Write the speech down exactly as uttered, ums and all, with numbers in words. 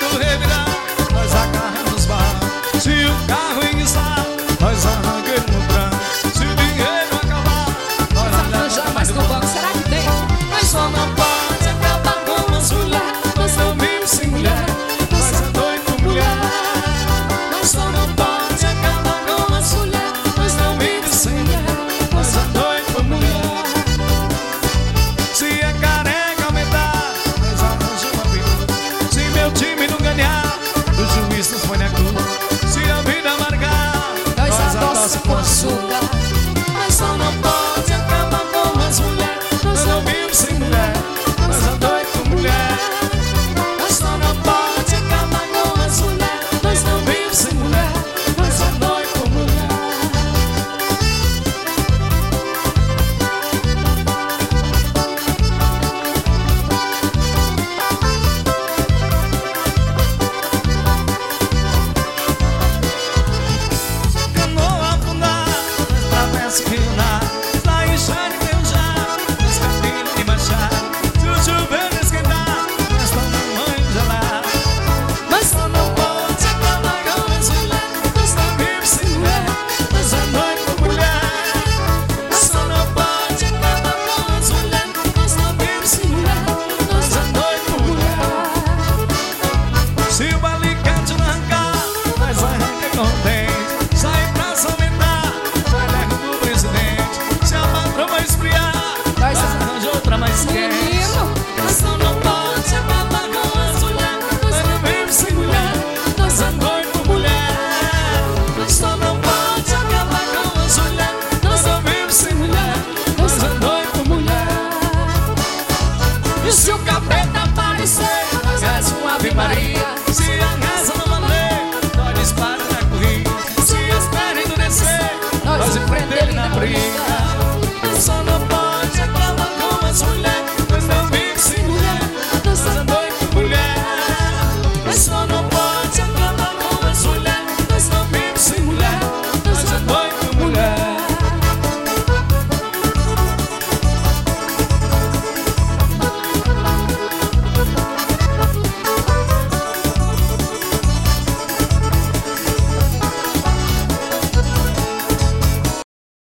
carro revirar, nós agarramos barra. Se o carro enguiçar, nós arranquemos no tranco. Se o dinheiro acabar, nós arranjamos mais no banco. Será que tem? Mas só não pode acabar com as mulheres. Nós não vivemos sem mulher, nós é doido por mulher. Nós só não pode acabar com as mulheres. Nós não vivemos sem mulher, nós é doido por mulher. Se a careca aumentar, nós arranjamos uma vida. Se meu time não ganhar, o juiz nos põe na cruz. Se a vida amargar, nós adoça com açúcar. mas só não pode acabar com as mulheres. Nós não vivemos sem mulher, nós é doido por mulher. Nós só não pode acabar com as mulheres. Nós não vivemos sem mulher, nós é doido por mulher. Canoa afundar, atravessa o rio na está enxerga e meu já, nos caminhos de baixar. Se o chuveiro esquentar, nós tomamos banho gelado. Mas só não pode acabar com as mulheres. Nós não vivemos sem mulher, nós é doido por mulher. Mas só não pode acabar com as mulheres. Nós não vivemos sem mulher, nós é doido por mulher. Se o alicate não arrancar, nós arranca com o dente. Sai pra se aumentar, vai leva pro presidente. Se a patroa esfriar, nós arranja outra mais quente. Menino, Nós só não pode acabar com as mulheres. Nós não vivemos sem mulher, nós é doido por mulher. Nós só não pode acabar com as mulheres. Nós não vivemos sem mulher, nós é doido por mulher. e se o capeta aparecer?